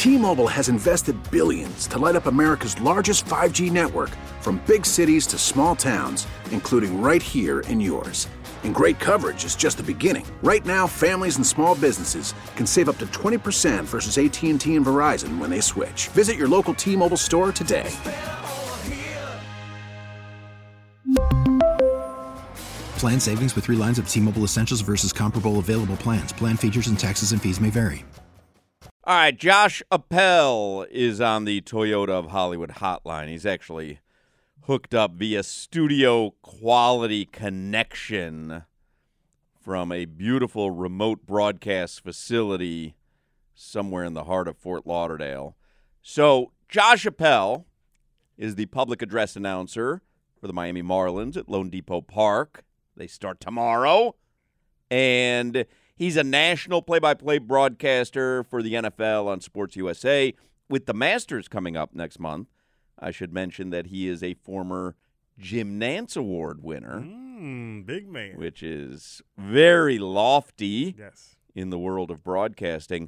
T-Mobile has invested billions to light up America's largest 5G network, from big cities to small towns, including right here in yours. And great coverage is just the beginning. Right now, families and small businesses can save up to 20% versus AT&T and Verizon when they switch. Visit your local T-Mobile store today. Plan savings with 3 lines of T-Mobile Essentials versus comparable available plans. Plan features and taxes and fees may vary. All right, Josh Appel is on the Toyota of Hollywood hotline. He's actually hooked up via studio quality connection from a beautiful remote broadcast facility somewhere in the heart of Fort Lauderdale. So Josh Appel is the public address announcer for the Miami Marlins at Lone Depot Park. They start tomorrow. And he's a national play-by-play broadcaster for the NFL on Sports USA. With the Masters coming up next month, I should mention that he is a former Jim Nantz Award winner. Big man. Which is very lofty Yes. in the world of broadcasting.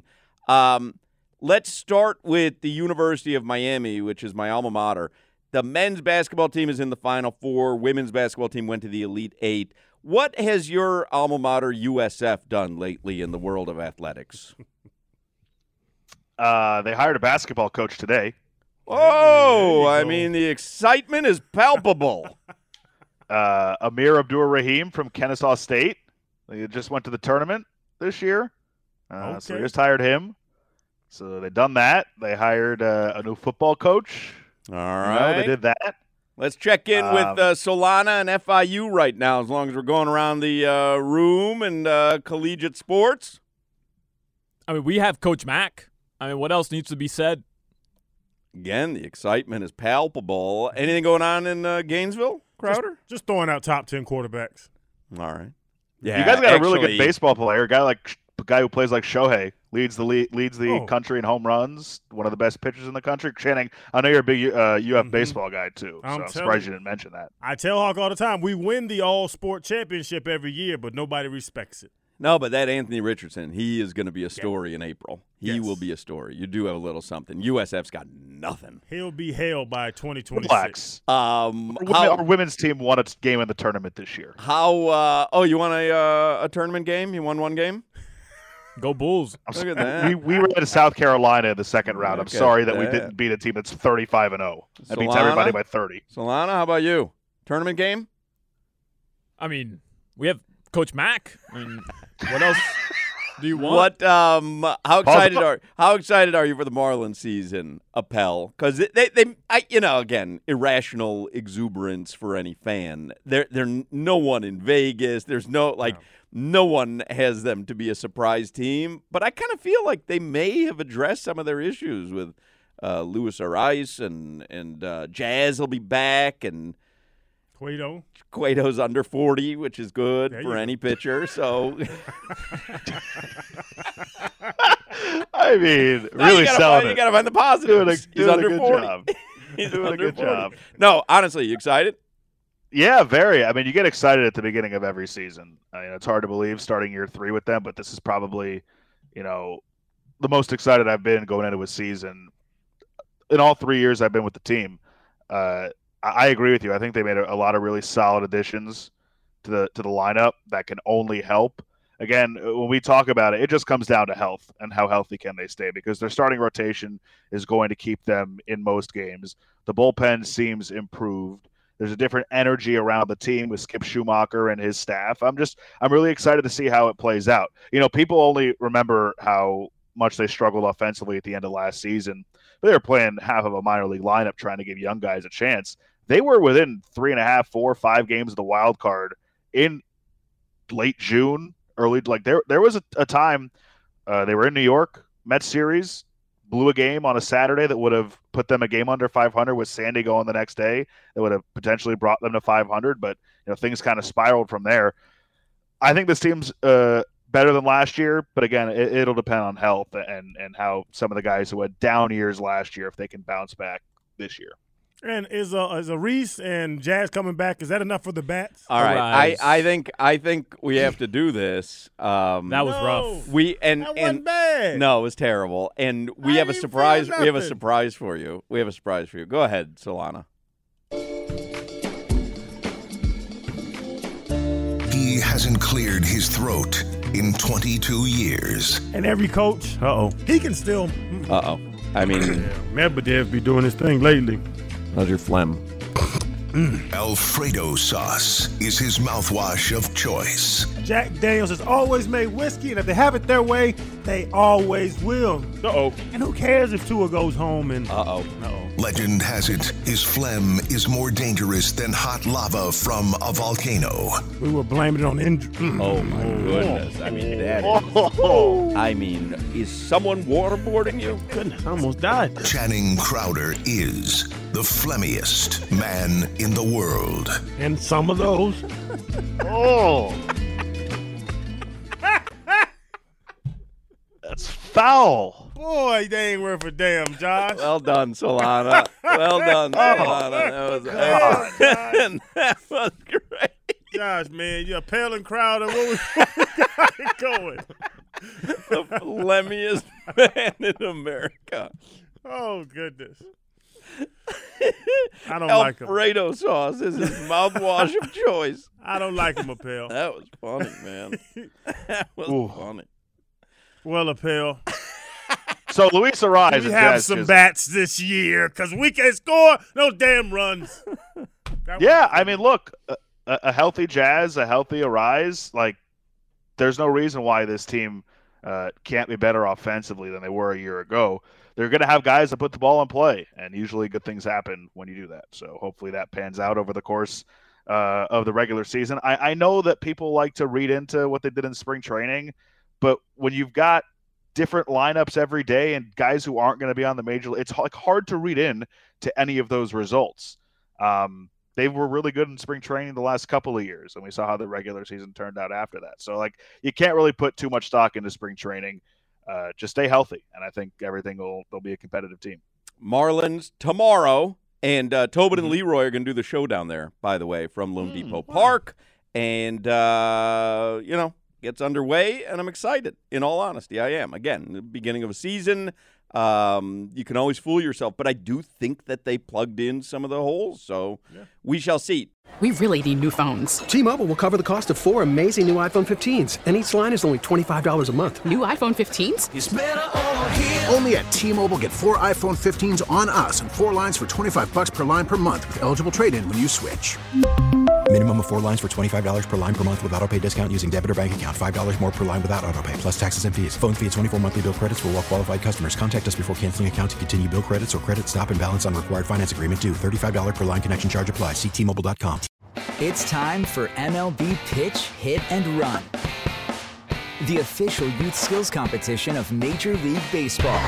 Let's start with the University of Miami, which is my alma mater. The men's basketball team is in the Final Four. Women's basketball team went to the Elite Eight. What has your alma mater, USF, done lately in the world of athletics? They hired a basketball coach today. Oh, I mean, the excitement is palpable. Amir Abdur-Rahim from Kennesaw State. They just went to the tournament this year. So they just hired him. So they done that. They hired a new football coach. All right. They did that. Let's check in with Solana and FIU right now, as long as we're going around the room and collegiate sports. I mean, we have Coach Mack. I mean, what else needs to be said? Again, the excitement is palpable. Anything going on in Gainesville, Crowder? Just throwing out top 10 quarterbacks. All right. Yeah, you guys got a really good baseball player, a guy who plays like Shohei, leads the country in home runs, one of the best pitchers in the country. Channing, I know you're a big UF baseball guy too, so I'm surprised you didn't mention that. I tell Hawk all the time, we win the all-sport championship every year, but nobody respects it. No, but that Anthony Richardson, he is going to be a story in April. He will be a story. You do have a little something. USF's got nothing. He'll be hailed by 2026. Relax. Our women's team won a game in the tournament this year. You won a tournament game? You won one game? Go Bulls. Look at that. We ran to South Carolina in the second round. I'm sorry that we didn't beat a team that's 35-0. That beats everybody by 30. Solana, how about you? Tournament game? I mean, we have Coach Mack. I mean, what else do you want? How excited are you for the Marlins season, Appel? Because they again, irrational exuberance for any fan. They're no one in Vegas. There's no one has them to be a surprise team. But I kind of feel like they may have addressed some of their issues with Luis Ariz and Jazz will be back and Cueto's under 40, which is good for any pitcher. So, I mean, really selling it. You got to find the positives. He's under 40. He's doing a good job. No, honestly, you excited? Yeah, very. I mean, you get excited at the beginning of every season. I mean, it's hard to believe starting year 3 with them, but this is probably, the most excited I've been going into a season in all 3 years I've been with the team. I agree with you. I think they made a lot of really solid additions to the lineup that can only help. Again, when we talk about it, it just comes down to health and how healthy can they stay, because their starting rotation is going to keep them in most games. The bullpen seems improved. There's a different energy around the team with Skip Schumacher and his staff. I'm really excited to see how it plays out. People only remember how much they struggled offensively at the end of last season. But they were playing half of a minor league lineup trying to give young guys a chance. They were within 3.5, 4, 5 games of the wild card in late June, early. There was a time they were in New York, Mets series, blew a game on a Saturday that would have put them a game under 500 with Sandy going the next day. That would have potentially brought them to 500, but things kind of spiraled from there. I think this team's better than last year, but again, it'll depend on health and how some of the guys who had down years last year, if they can bounce back this year. And is a Reese and Jazz coming back? Is that enough for the Bats? All right, Arise. I think we have to do this. That was rough. That wasn't bad. No, it was terrible. And we I have a didn't surprise. feel We have a nothing. surprise for you. Go ahead, Solana. He hasn't cleared his throat in 22 years. And every coach, he can still. Uh-oh. I mean, Medvedev be doing his thing lately. how's your phlegm? Alfredo sauce is his mouthwash of choice. Jack Daniels has always made whiskey, and if they have it their way, they always will. Uh-oh. And who cares if Tua goes home and Uh-oh. Legend has it, his phlegm is more dangerous than hot lava from a volcano. we were blaming it on injury. Oh, my goodness. I mean, that is... I mean, is someone waterboarding you? Goodness, I almost died. Channing Crowder is the phlegmiest man in the world. And some of those. Oh. That's foul. Boy, they ain't worth a damn, Josh. Well done, Solana. Well done, Solana. That was great. Josh, man, you're a paling crowd. And what we got it going? The phlegmiest man in America. Oh, goodness. I don't like him. Alfredo sauce is his mouthwash of choice. I don't like him, Appel. That was funny, man. That was funny. Well, Appel, So Luis Arise we and have Jazz some just- bats this year because we can't score no damn runs. Yeah, I mean, look, a healthy Jazz, a healthy Arise, like, there's no reason why this team can't be better offensively than they were a year ago. They're going to have guys that put the ball in play, and usually good things happen when you do that. So hopefully that pans out over the course of the regular season. I know that people like to read into what they did in spring training, but when you've got different lineups every day and guys who aren't going to be on the major, it's like hard to read in to any of those results. They were really good in spring training the last couple of years, and we saw how the regular season turned out after that. So, like, you can't really put too much stock into spring training. Just stay healthy, and I think they'll be a competitive team. Marlins tomorrow, and Tobin and Leroy are going to do the show down there, by the way, from Loon Depot Park. And, gets underway, and I'm excited. In all honesty, I am. Again, the beginning of a season, you can always fool yourself, but I do think that they plugged in some of the holes, so we shall see. We really need new phones. T-Mobile will cover the cost of 4 amazing new iPhone 15s, and each line is only $25 a month. New iPhone 15s? Only at T-Mobile, get 4 iPhone 15s on us and 4 lines for $25 per line per month with eligible trade-in when you switch. Minimum of 4 lines for $25 per line per month with autopay discount using debit or bank account. $5 more per line without autopay, plus taxes and fees. Phone fee at 24 monthly bill credits for well-qualified customers. Contact us before canceling account to continue bill credits or credit stop and balance on required finance agreement due. $35 per line connection charge applies. See T-Mobile.com. It's time for MLB Pitch, Hit, and Run, the official youth skills competition of Major League Baseball.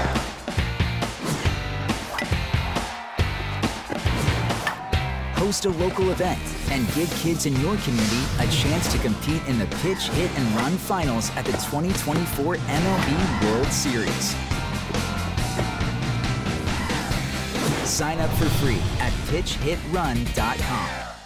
Host a local event and give kids in your community a chance to compete in the Pitch, Hit, and Run finals at the 2024 MLB World Series. Sign up for free at pitchhitrun.com.